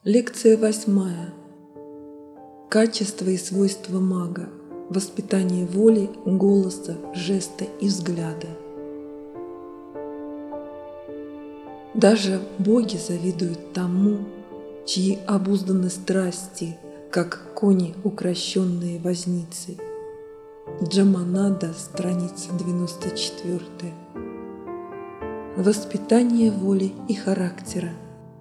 Лекция 8. Качества и свойства мага. Воспитание воли, голоса, жеста и взгляда. Даже боги завидуют тому, чьи обузданы страсти, как кони, укращенные возницей. Джаманада, страница 94. Воспитание воли и характера.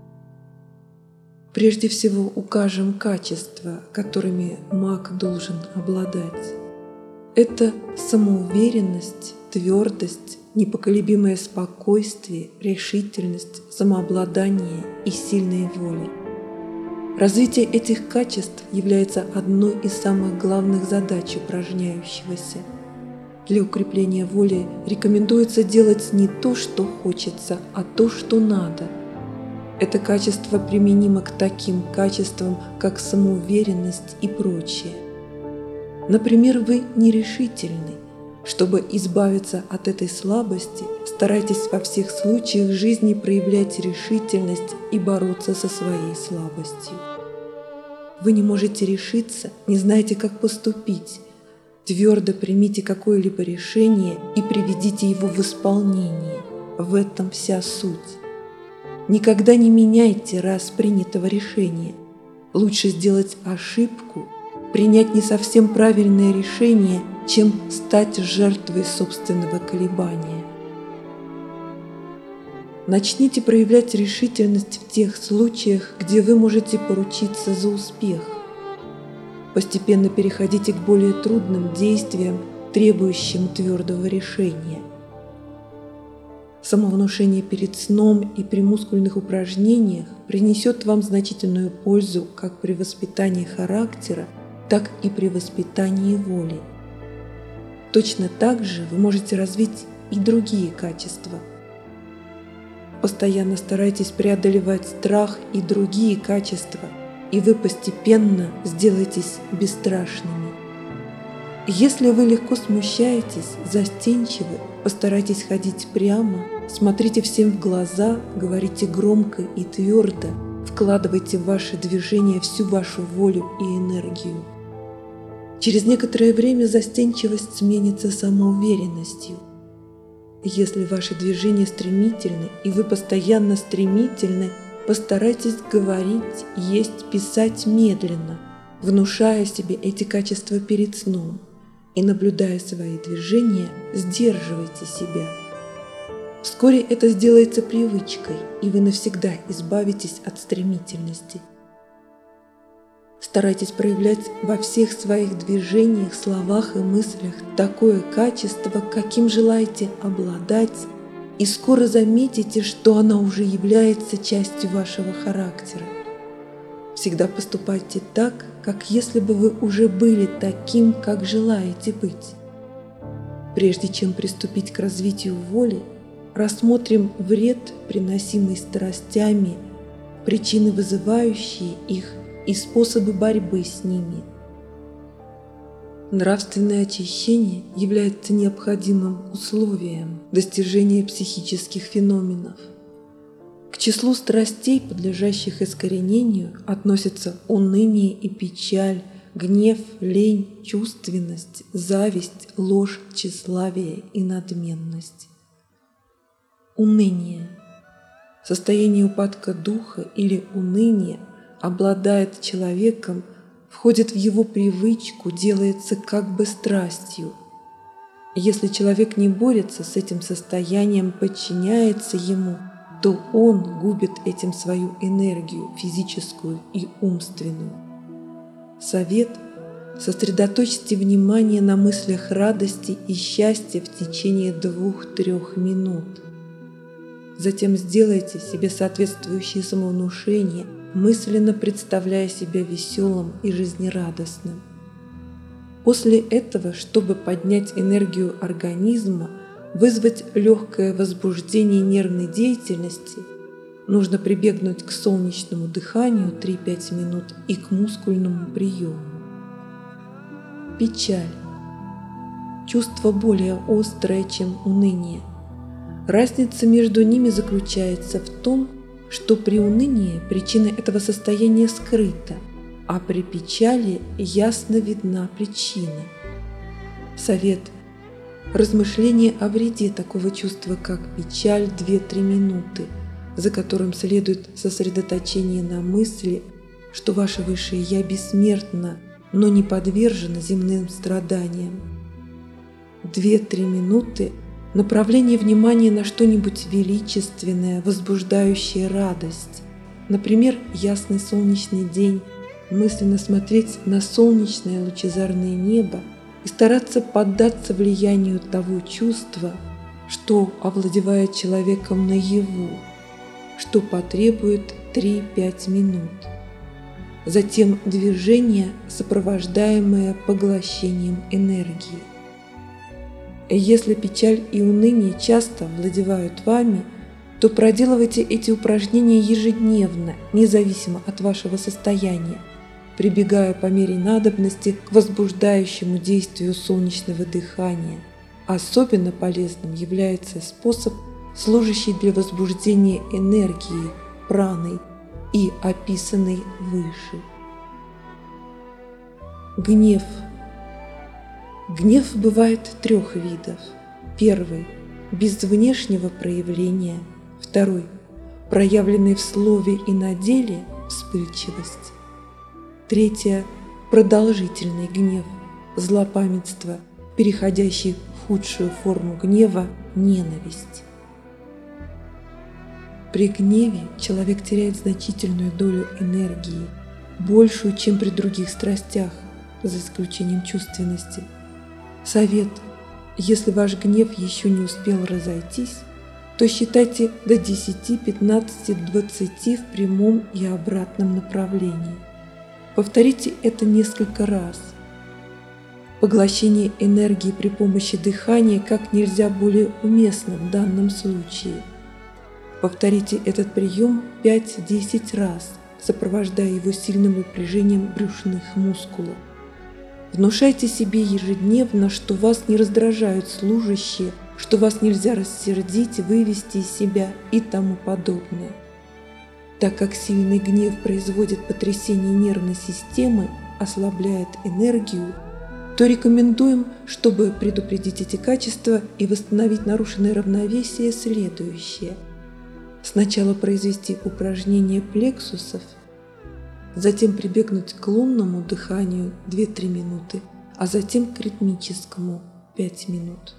Прежде всего укажем качества, которыми маг должен обладать. Это самоуверенность, твердость, непоколебимое спокойствие, решительность, самообладание и сильная воля. Развитие этих качеств является одной из самых главных задач упражняющегося. Для укрепления воли рекомендуется делать не то, что хочется, а то, что надо. Это качество применимо к таким качествам, как самоуверенность и прочее. Например, вы нерешительны. Чтобы избавиться от этой слабости, старайтесь во всех случаях жизни проявлять решительность и бороться со своей слабостью. Вы не можете решиться, не знаете, как поступить. Твердо примите какое-либо решение и приведите его в исполнение. В этом вся суть. Никогда не меняйте раз принятого решения. Лучше сделать ошибку, принять не совсем правильное решение, чем стать жертвой собственного колебания. Начните проявлять решительность в тех случаях, где вы можете поручиться за успех. Постепенно переходите к более трудным действиям, требующим твердого решения. Самовнушение перед сном и при мускульных упражнениях принесет вам значительную пользу как при воспитании характера, так и при воспитании воли. Точно так же вы можете развить и другие качества. Постоянно старайтесь преодолевать страх и другие качества, и вы постепенно сделаетесь бесстрашными. Если вы легко смущаетесь, застенчивы, постарайтесь ходить прямо, смотрите всем в глаза, говорите громко и твердо, вкладывайте в ваши движения всю вашу волю и энергию. Через некоторое время застенчивость сменится самоуверенностью. Если ваши движения стремительны и вы постоянно стремительны, постарайтесь говорить, есть, писать медленно, внушая себе эти качества перед сном. И, наблюдая свои движения, сдерживайте себя. Вскоре это сделается привычкой, и вы навсегда избавитесь от стремительности. Старайтесь проявлять во всех своих движениях, словах и мыслях такое качество, каким желаете обладать, и скоро заметите, что оно уже является частью вашего характера. Всегда поступайте так, как если бы вы уже были таким, как желаете быть. Прежде чем приступить к развитию воли, рассмотрим вред, приносимый страстями, причины, вызывающие их, и способы борьбы с ними. Нравственное очищение является необходимым условием достижения психических феноменов. К числу страстей, подлежащих искоренению, относятся уныние и печаль, гнев, лень, чувственность, зависть, ложь, тщеславие и надменность. Уныние. Состояние упадка духа или уныния обладает человеком, входит в его привычку, делается как бы страстью. Если человек не борется с этим состоянием, подчиняется ему, то он губит этим свою энергию физическую и умственную. Совет: сосредоточьте внимание на мыслях радости и счастья в течение 2-3 минут. Затем сделайте себе соответствующее самовнушение, мысленно представляя себя веселым и жизнерадостным. После этого, чтобы поднять энергию организма, вызвать легкое возбуждение нервной деятельности, нужно прибегнуть к солнечному дыханию 3-5 минут и к мускульному приему. Печаль. Чувство более острое, чем уныние. Разница между ними заключается в том, что при унынии причина этого состояния скрыта, а при печали ясно видна причина. Совет. Размышление о вреде такого чувства, как печаль, 2-3 минуты, за которым следует сосредоточение на мысли, что ваше высшее «Я» бессмертно, но не подвержено земным страданиям. 2-3 минуты направление внимания на что-нибудь величественное, возбуждающее радость. Например, ясный солнечный день, мысленно смотреть на солнечное лучезарное небо и стараться поддаться влиянию того чувства, что овладевает человеком наяву, что потребует 3-5 минут. Затем движение, сопровождаемое поглощением энергии. Если печаль и уныние часто овладевают вами, то проделывайте эти упражнения ежедневно, независимо от вашего состояния, прибегая по мере надобности к возбуждающему действию солнечного дыхания. Особенно полезным является способ, служащий для возбуждения энергии праной и описанный выше. Гнев. Гнев бывает 3 видов. Первый – без внешнего проявления. Второй – проявленный в слове и на деле вспыльчивость. Третье – продолжительный гнев, злопамятство, переходящий в худшую форму гнева – ненависть. При гневе человек теряет значительную долю энергии, большую, чем при других страстях, за исключением чувственности. Совет. Если ваш гнев еще не успел разойтись, то считайте до 10, 15, 20 в прямом и обратном направлении. Повторите это несколько раз. Поглощение энергии при помощи дыхания как нельзя более уместно в данном случае. Повторите этот прием 5-10 раз, сопровождая его сильным напряжением брюшных мускулов. Внушайте себе ежедневно, что вас не раздражают служащие, что вас нельзя рассердить, вывести из себя и тому подобное. Так как сильный гнев производит потрясение нервной системы, ослабляет энергию, то рекомендуем, чтобы предупредить эти качества и восстановить нарушенное равновесие, следующее. Сначала произвести упражнение плексусов, затем прибегнуть к лунному дыханию 2-3 минуты, а затем к ритмическому 5 минут.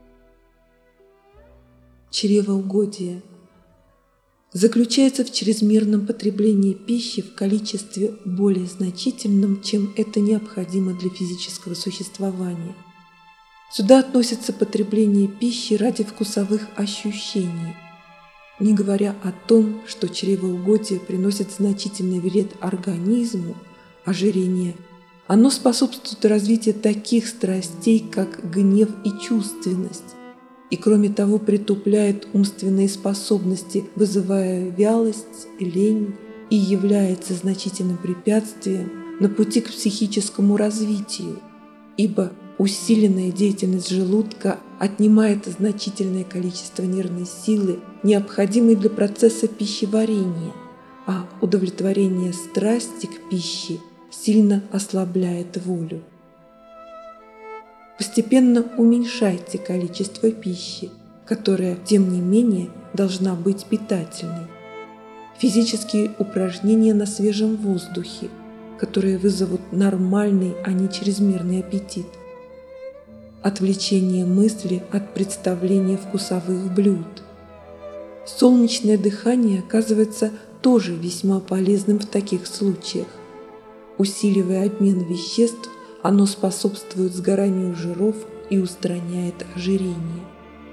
Чревоугодие заключается в чрезмерном потреблении пищи в количестве более значительном, чем это необходимо для физического существования. Сюда относится потребление пищи ради вкусовых ощущений, не говоря о том, что чревоугодие приносит значительный вред организму, ожирение. Оно способствует развитию таких страстей, как гнев и чувственность, и кроме того притупляет умственные способности, вызывая вялость и лень, и является значительным препятствием на пути к психическому развитию, ибо усиленная деятельность желудка отнимает значительное количество нервной силы, необходимой для процесса пищеварения, а удовлетворение страсти к пище сильно ослабляет волю. Постепенно уменьшайте количество пищи, которая, тем не менее, должна быть питательной. Физические упражнения на свежем воздухе, которые вызовут нормальный, а не чрезмерный аппетит. Отвлечение мысли от представления вкусовых блюд. Солнечное дыхание оказывается тоже весьма полезным в таких случаях. Усиливая обмен веществ, оно способствует сгоранию жиров и устраняет ожирение.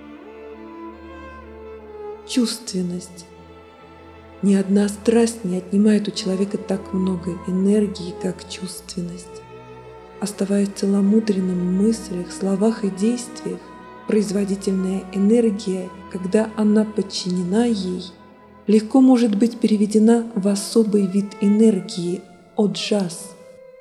Чувственность. Ни одна страсть не отнимает у человека так много энергии, как чувственность. Оставаясь целомудренным в мыслях, словах и действиях, производительная энергия, когда она подчинена ей, легко может быть переведена в особый вид энергии – оджас.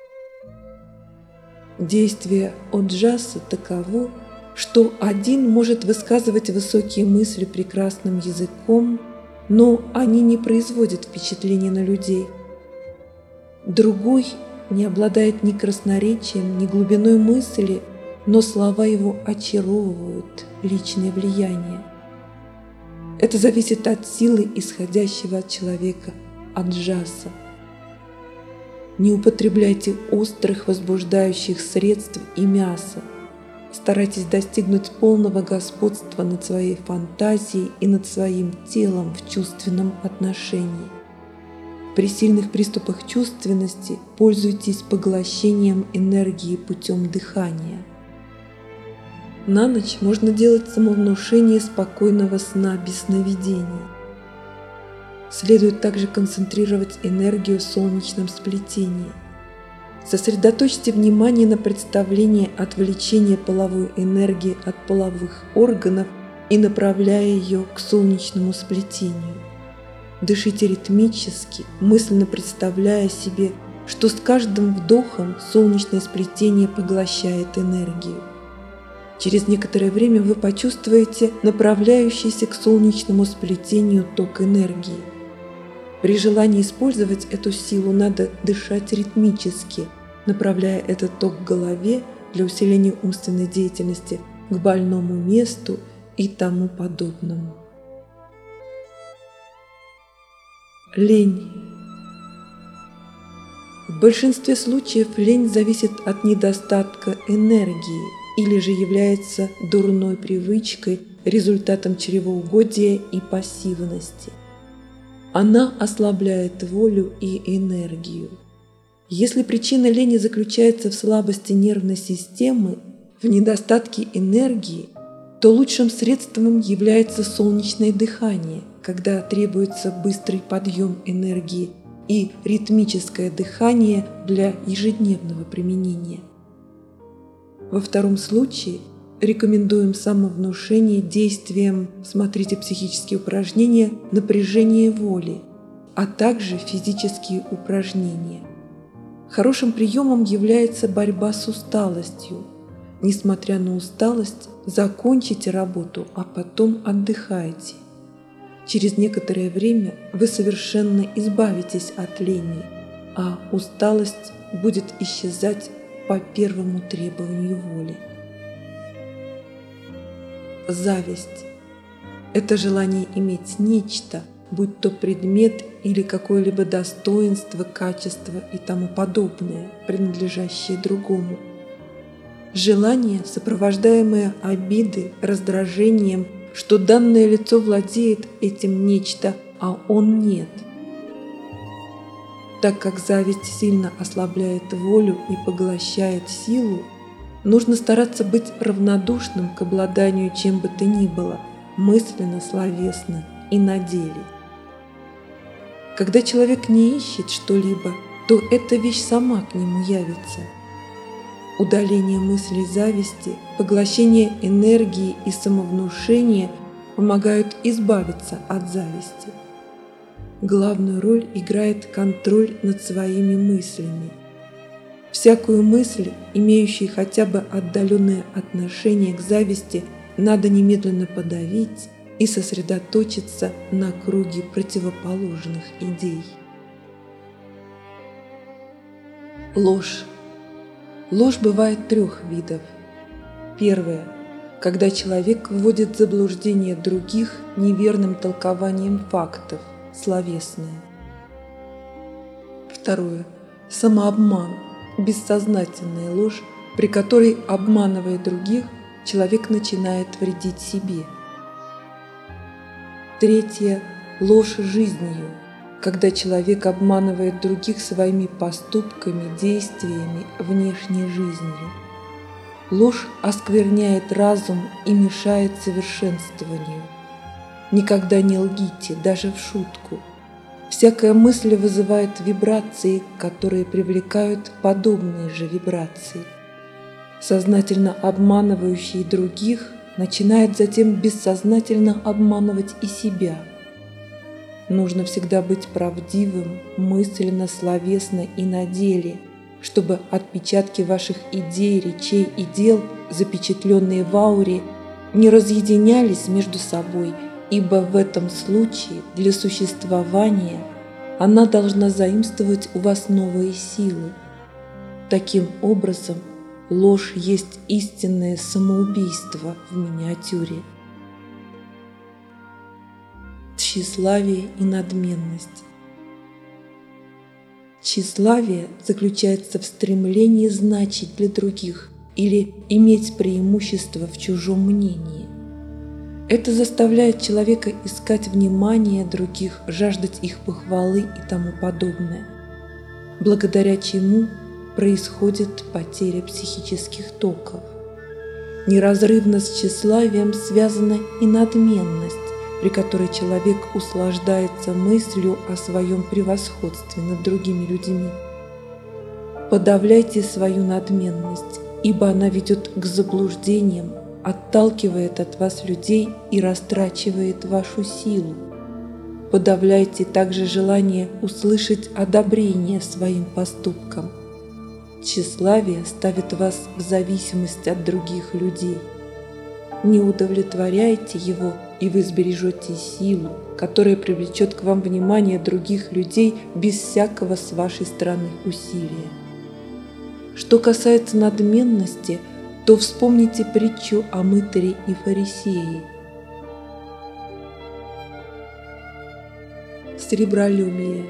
Действие оджаса таково, что один может высказывать высокие мысли прекрасным языком, но они не производят впечатления на людей. Другой не обладает ни красноречием, ни глубиной мысли, но слова его очаровывают личное влияние. Это зависит от силы, исходящего от человека, от джаса. Не употребляйте острых возбуждающих средств и мяса. Старайтесь достигнуть полного господства над своей фантазией и над своим телом в чувственном отношении. При сильных приступах чувственности пользуйтесь поглощением энергии путем дыхания. На ночь можно делать самовнушение спокойного сна без сновидений. Следует также концентрировать энергию в солнечном сплетении. Сосредоточьте внимание на представлении отвлечения половой энергии от половых органов и направляя ее к солнечному сплетению. Дышите ритмически, мысленно представляя себе, что с каждым вдохом солнечное сплетение поглощает энергию. Через некоторое время вы почувствуете направляющийся к солнечному сплетению ток энергии. При желании использовать эту силу надо дышать ритмически, направляя этот ток к голове для усиления умственной деятельности, к больному месту и тому подобному. Лень. В большинстве случаев лень зависит от недостатка энергии или же является дурной привычкой, результатом чревоугодия и пассивности. Она ослабляет волю и энергию. Если причина лени заключается в слабости нервной системы, в недостатке энергии, то лучшим средством является солнечное дыхание, когда требуется быстрый подъем энергии, и ритмическое дыхание для ежедневного применения. Во втором случае рекомендуем самовнушение действием, смотрите психические упражнения, напряжение воли, а также физические упражнения. Хорошим приемом является борьба с усталостью. Несмотря на усталость, закончите работу, а потом отдыхайте. Через некоторое время вы совершенно избавитесь от лени, а усталость будет исчезать по первому требованию воли. Зависть – это желание иметь нечто, будь то предмет или какое-либо достоинство, качество и тому подобное, принадлежащее другому. Желание, сопровождаемое обидой, раздражением, что данное лицо владеет этим нечто, а он нет. Так как зависть сильно ослабляет волю и поглощает силу, нужно стараться быть равнодушным к обладанию чем бы то ни было, мысленно, словесно и на деле. Когда человек не ищет что-либо, то эта вещь сама к нему явится. Удаление мыслей зависти, поглощение энергии и самовнушение помогают избавиться от зависти. Главную роль играет контроль над своими мыслями. Всякую мысль, имеющую хотя бы отдаленное отношение к зависти, надо немедленно подавить и сосредоточиться на круге противоположных идей. Ложь. Ложь бывает трех видов. Первое. Когда человек вводит в заблуждение других неверным толкованием фактов, словесное. Второе. Самообман, бессознательная ложь, при которой, обманывая других, человек начинает вредить себе. Третье. Ложь жизнью, когда человек обманывает других своими поступками, действиями, внешней жизнью. Ложь оскверняет разум и мешает совершенствованию. Никогда не лгите, даже в шутку. Всякая мысль вызывает вибрации, которые привлекают подобные же вибрации. Сознательно обманывающий других начинает затем бессознательно обманывать и себя. Нужно всегда быть правдивым, мысленно, словесно и на деле, чтобы отпечатки ваших идей, речей и дел, запечатленные в ауре, не разъединялись между собой ибо в этом случае для существования она должна заимствовать у вас новые силы. Таким образом, ложь есть истинное самоубийство в миниатюре. Тщеславие и надменность. Тщеславие заключается в стремлении значить для других или иметь преимущество в чужом мнении. Это заставляет человека искать внимание других, жаждать их похвалы и тому подобное, благодаря чему происходит потеря психических токов. Неразрывно с тщеславием связана и надменность, при которой человек услаждается мыслью о своем превосходстве над другими людьми. Подавляйте свою надменность, ибо она ведет к заблуждениям, отталкивает от вас людей и растрачивает вашу силу. Подавляйте также желание услышать одобрение своим поступкам. Тщеславие ставит вас в зависимость от других людей. Не удовлетворяйте его, и вы сбережете силу, которая привлечет к вам внимание других людей без всякого с вашей стороны усилия. Что касается надменности, то вспомните притчу о мытаре и фарисее. Сребролюбие.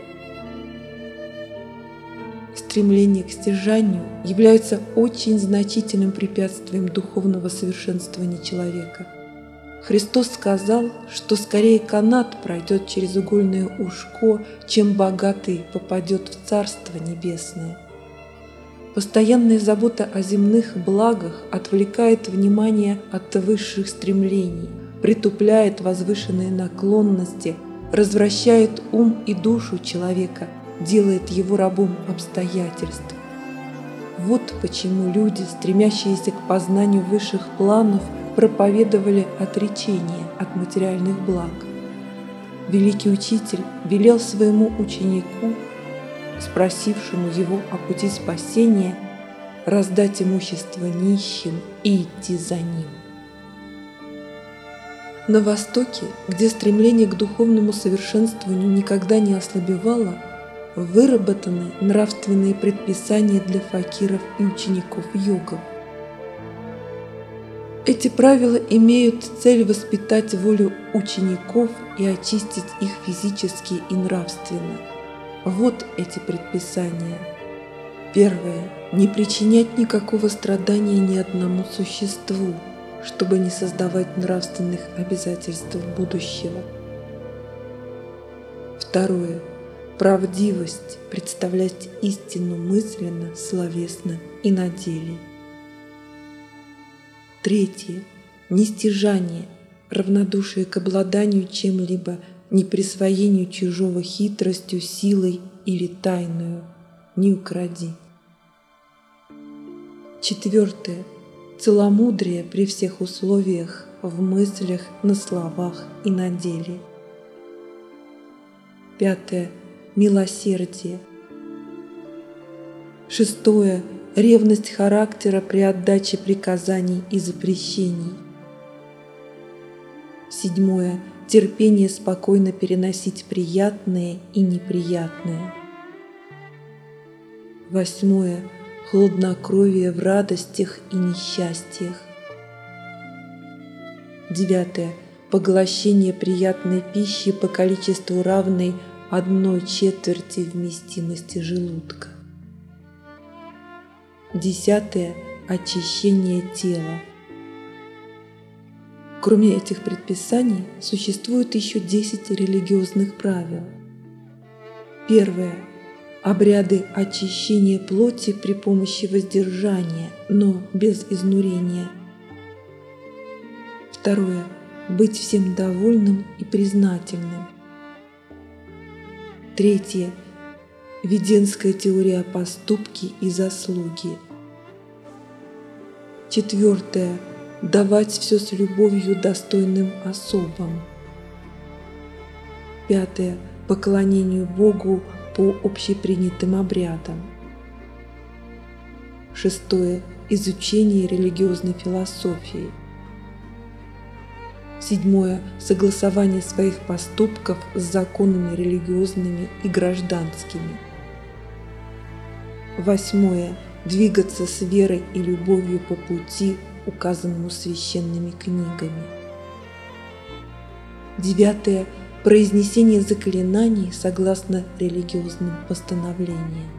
Стремление к стяжанию является очень значительным препятствием духовного совершенствования человека. Христос сказал, что скорее канат пройдет через игольное ушко, чем богатый попадет в Царство Небесное. Постоянная забота о земных благах отвлекает внимание от высших стремлений, притупляет возвышенные наклонности, развращает ум и душу человека, делает его рабом обстоятельств. Вот почему люди, стремящиеся к познанию высших планов, проповедовали отречение от материальных благ. Великий учитель велел своему ученику, спросившему его о пути спасения, раздать имущество нищим и идти за ним. На Востоке, где стремление к духовному совершенствованию никогда не ослабевало, выработаны нравственные предписания для факиров и учеников йогов. Эти правила имеют цель воспитать волю учеников и очистить их физически и нравственно. Вот эти предписания. Первое. Не причинять никакого страдания ни одному существу, чтобы не создавать нравственных обязательств будущего. Второе. Правдивость, представлять истину мысленно, словесно и на деле. Третье. Нестяжание, равнодушие к обладанию чем-либо, не присвоению чужого хитростью, силой или тайною. Не укради. Четвертое. Целомудрие при всех условиях, в мыслях, на словах и на деле. Пятое. Милосердие. Шестое. Ревность характера при отдаче приказаний и запрещений. Седьмое. Терпение спокойно переносить приятное и неприятное. Восьмое. Хладнокровие в радостях и несчастьях. Девятое. Поглощение приятной пищи по количеству равной 1/4 вместимости желудка. Десятое. Очищение тела. Кроме этих предписаний, существует еще 10 религиозных правил. Первое. Обряды очищения плоти при помощи воздержания, но без изнурения. Второе. Быть всем довольным и признательным. Третье. Веденская теория поступки и заслуги. Четвертое. Давать все с любовью достойным особам. Пятое. Поклонению Богу по общепринятым обрядам. Шестое. Изучение религиозной философии. Седьмое – согласование своих поступков с законами религиозными и гражданскими. Восьмое – двигаться с верой и любовью по пути, указанному священными книгами. Девятое – произнесение заклинаний согласно религиозным постановлениям.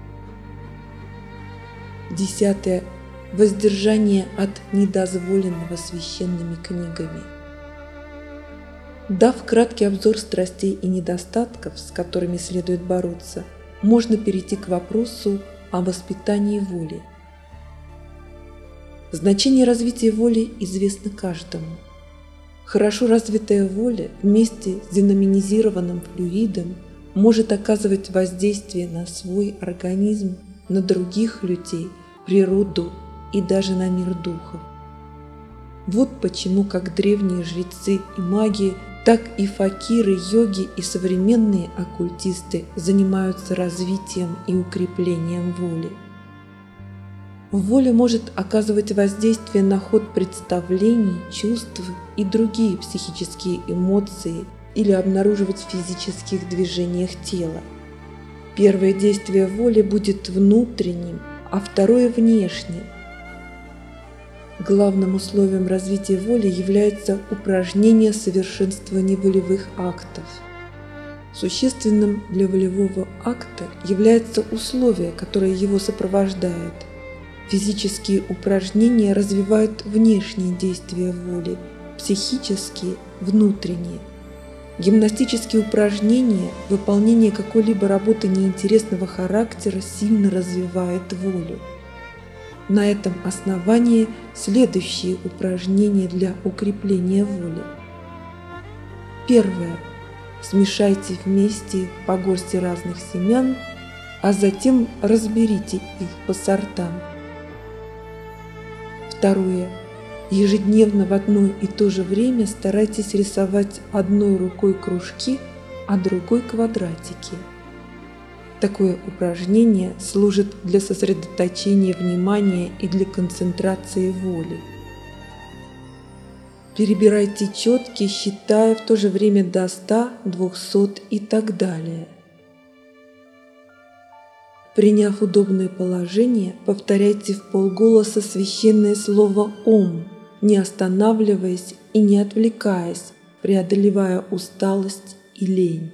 Десятое – воздержание от недозволенного священными книгами. Дав краткий обзор страстей и недостатков, с которыми следует бороться, можно перейти к вопросу о воспитании воли. Значение развития воли известно каждому. Хорошо развитая воля вместе с динамизированным флюидом может оказывать воздействие на свой организм, на других людей, природу и даже на мир духов. Вот почему как древние жрецы и маги, так и факиры, йоги и современные оккультисты занимаются развитием и укреплением воли. Воля может оказывать воздействие на ход представлений, чувств и другие психические эмоции или обнаруживать в физических движениях тела. Первое действие воли будет внутренним, а второе – внешним. Главным условием развития воли является упражнение совершенствования волевых актов. Существенным для волевого акта является условие, которое его сопровождает. Физические упражнения развивают внешние действия воли, психические – внутренние. Гимнастические упражнения, выполнение какой-либо работы неинтересного характера сильно развивает волю. На этом основании следующие упражнения для укрепления воли. Первое. Смешайте вместе по горсти разных семян, а затем разберите их по сортам. Второе. Ежедневно в одно и то же время старайтесь рисовать одной рукой кружки, а другой квадратики. Такое упражнение служит для сосредоточения внимания и для концентрации воли. Перебирайте четки, считая в то же время до 100, 200 и так далее. Приняв удобное положение, повторяйте вполголоса священное слово «Ом», не останавливаясь и не отвлекаясь, преодолевая усталость и лень.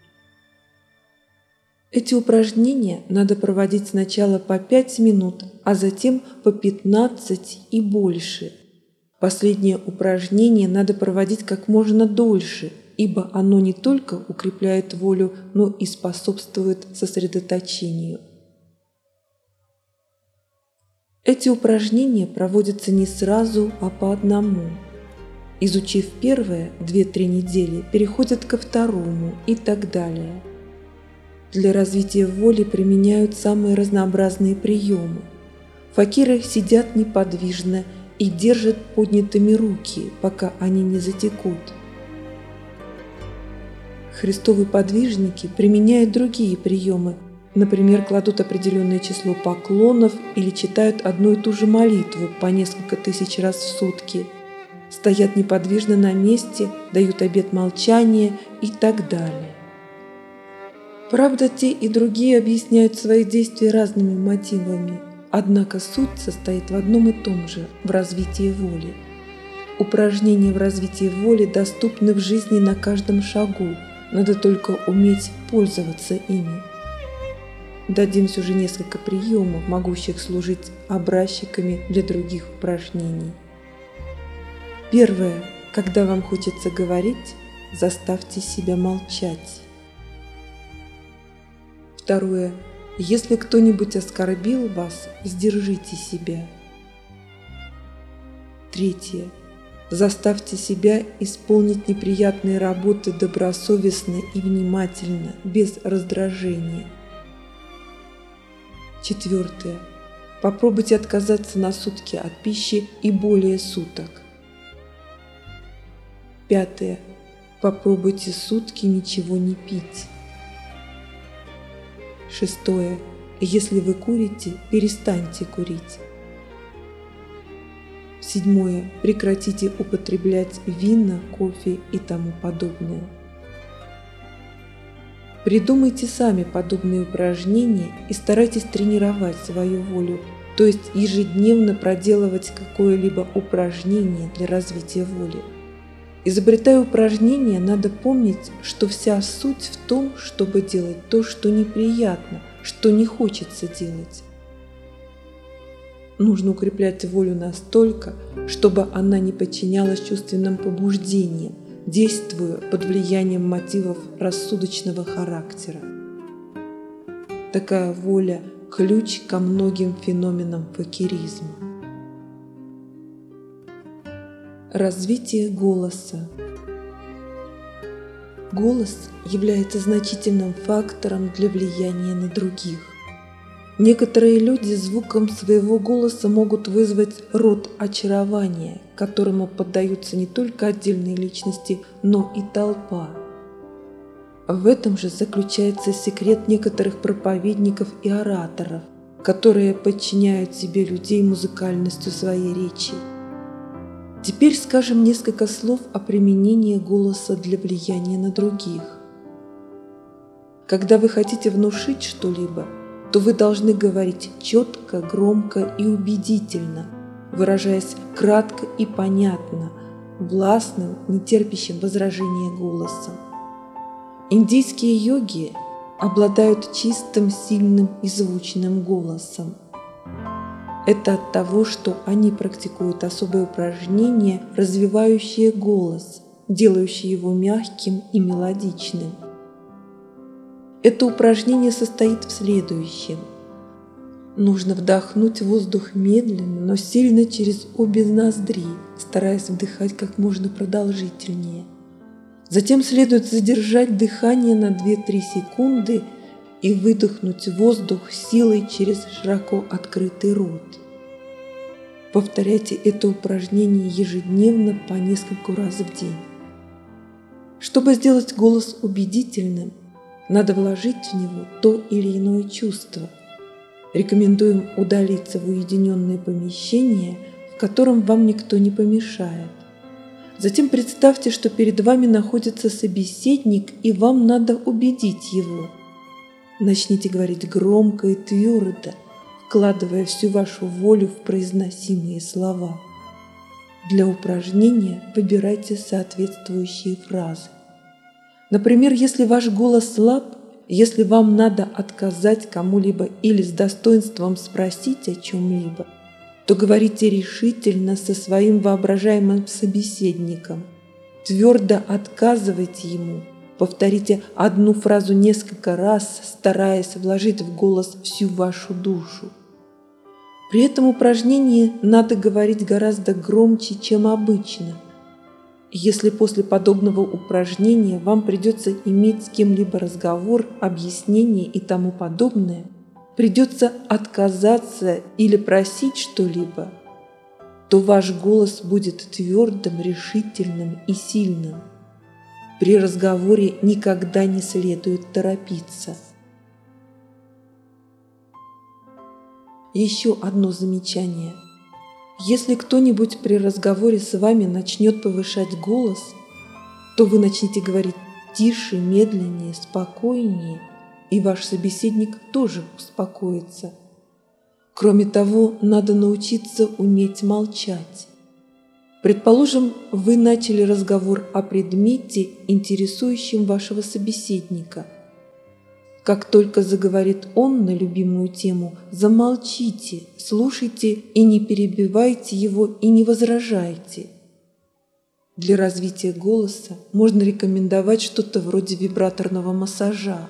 Эти упражнения надо проводить сначала по 5 минут, а затем по 15 и больше. Последнее упражнение надо проводить как можно дольше, ибо оно не только укрепляет волю, но и способствует сосредоточению. Эти упражнения проводятся не сразу, а по одному. Изучив первое 2-3 недели, переходят ко второму и так далее. Для развития воли применяют самые разнообразные приемы. Факиры сидят неподвижно и держат поднятыми руки, пока они не затекут. Христовы подвижники применяют другие приемы, например, кладут определенное число поклонов или читают одну и ту же молитву по несколько тысяч раз в сутки, стоят неподвижно на месте, дают обет молчания и так далее. Правда, те и другие объясняют свои действия разными мотивами, однако суть состоит в одном и том же – в развитии воли. Упражнения в развитии воли доступны в жизни на каждом шагу, надо только уметь пользоваться ими. Дадим все же несколько приемов, могущих служить образчиками для других упражнений. Первое. Когда вам хочется говорить, заставьте себя молчать. Второе. Если кто-нибудь оскорбил вас, сдержите себя. Третье. Заставьте себя исполнить неприятные работы добросовестно и внимательно, без раздражения. Четвертое. Попробуйте отказаться на сутки от пищи и более суток. Пятое. Попробуйте сутки ничего не пить. Шестое. Если вы курите, перестаньте курить. 7. Прекратите употреблять вина, кофе и тому подобное. Придумайте сами подобные упражнения и старайтесь тренировать свою волю, то есть ежедневно проделывать какое-либо упражнение для развития воли. Изобретая упражнения, надо помнить, что вся суть в том, чтобы делать то, что неприятно, что не хочется делать. Нужно укреплять волю настолько, чтобы она не подчинялась чувственным побуждениям, действуя под влиянием мотивов рассудочного характера. Такая воля – ключ ко многим феноменам факиризма. Развитие голоса. Голос является значительным фактором для влияния на других. Некоторые люди звуком своего голоса могут вызвать род очарования, которому поддаются не только отдельные личности, но и толпа. В этом же заключается секрет некоторых проповедников и ораторов, которые подчиняют себе людей музыкальностью своей речи. Теперь скажем несколько слов о применении голоса для влияния на других. Когда вы хотите внушить что-либо, то вы должны говорить четко, громко и убедительно, выражаясь кратко и понятно, властным, нетерпящим возражения голосом. Индийские йоги обладают чистым, сильным и звучным голосом. Это от того, что они практикуют особые упражнения, развивающие голос, делающие его мягким и мелодичным. Это упражнение состоит в следующем. Нужно вдохнуть воздух медленно, но сильно через обе ноздри, стараясь вдыхать как можно продолжительнее. Затем следует задержать дыхание на 2-3 секунды и выдохнуть воздух силой через широко открытый рот. Повторяйте это упражнение ежедневно по нескольку раз в день. Чтобы сделать голос убедительным, надо вложить в него то или иное чувство. Рекомендуем удалиться в уединенное помещение, в котором вам никто не помешает. Затем представьте, что перед вами находится собеседник, и вам надо убедить его. Начните говорить громко и твердо, вкладывая всю вашу волю в произносимые слова. Для упражнения выбирайте соответствующие фразы. Например, если ваш голос слаб, если вам надо отказать кому-либо или с достоинством спросить о чем-либо, то говорите решительно со своим воображаемым собеседником. Твердо отказывайте ему. Повторите одну фразу несколько раз, стараясь вложить в голос всю вашу душу. При этом упражнении надо говорить гораздо громче, чем обычно. Если после подобного упражнения вам придется иметь с кем-либо разговор, объяснение и тому подобное, придется отказаться или просить что-либо, то ваш голос будет твердым, решительным и сильным. При разговоре никогда не следует торопиться. Еще одно замечание. Если кто-нибудь при разговоре с вами начнет повышать голос, то вы начнете говорить тише, медленнее, спокойнее, и ваш собеседник тоже успокоится. Кроме того, надо научиться уметь молчать. Предположим, вы начали разговор о предмете, интересующем вашего собеседника. Как только заговорит он на любимую тему, замолчите, слушайте и не перебивайте его и не возражайте. Для развития голоса можно рекомендовать что-то вроде вибраторного массажа.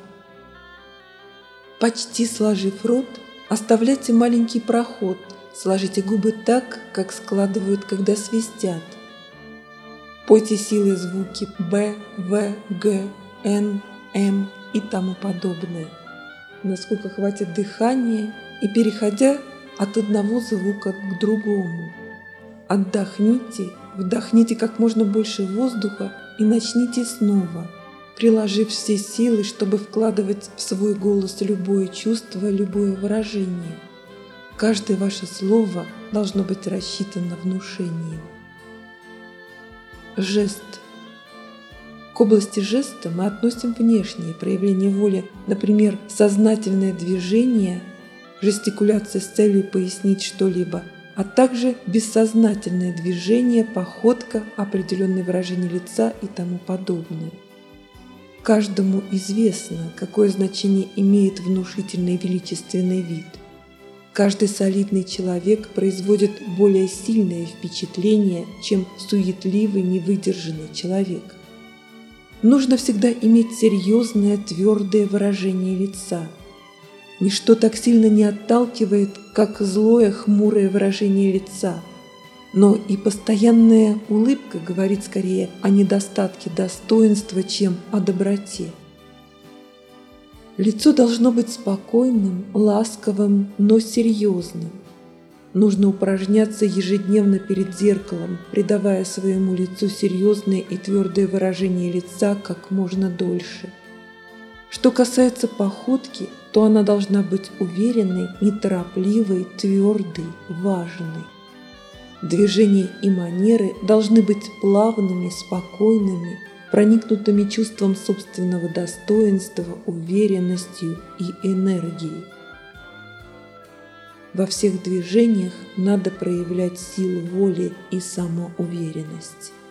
Почти сложив рот, оставляйте маленький проход, сложите губы так, как складывают, когда свистят. Пойте силой звуки Б, В, Г, Н, М и тому подобное, насколько хватит дыхания и переходя от одного звука к другому. Отдохните, вдохните как можно больше воздуха и начните снова, приложив все силы, чтобы вкладывать в свой голос любое чувство, любое выражение. Каждое ваше слово должно быть рассчитано внушением. Жест. К области жеста мы относим внешние проявления воли, например, сознательное движение, жестикуляция с целью пояснить что-либо, а также бессознательное движение, походка, определенные выражения лица и тому подобное. Каждому известно, какое значение имеет внушительный величественный вид. Каждый солидный человек производит более сильное впечатление, чем суетливый, невыдержанный человек. Нужно всегда иметь серьезное, твердое выражение лица. Ничто так сильно не отталкивает, как злое, хмурое выражение лица. Но и постоянная улыбка говорит скорее о недостатке достоинства, чем о доброте. Лицо должно быть спокойным, ласковым, но серьезным. Нужно упражняться ежедневно перед зеркалом, придавая своему лицу серьезное и твердое выражение лица как можно дольше. Что касается походки, то она должна быть уверенной, неторопливой, твердой, важной. Движения и манеры должны быть плавными, спокойными, проникнутыми чувством собственного достоинства, уверенностью и энергией. Во всех движениях надо проявлять силу воли и самоуверенность.